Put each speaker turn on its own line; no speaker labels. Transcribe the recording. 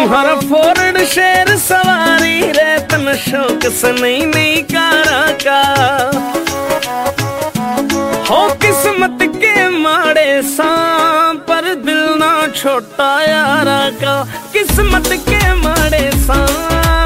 तुम्हारा फोर्ड शेर सवारी रे तन शौक से नई नई कारा का हो किस्मत के माड़े सा पर दिल ना छोटा यारा का किस्मत के माड़े सा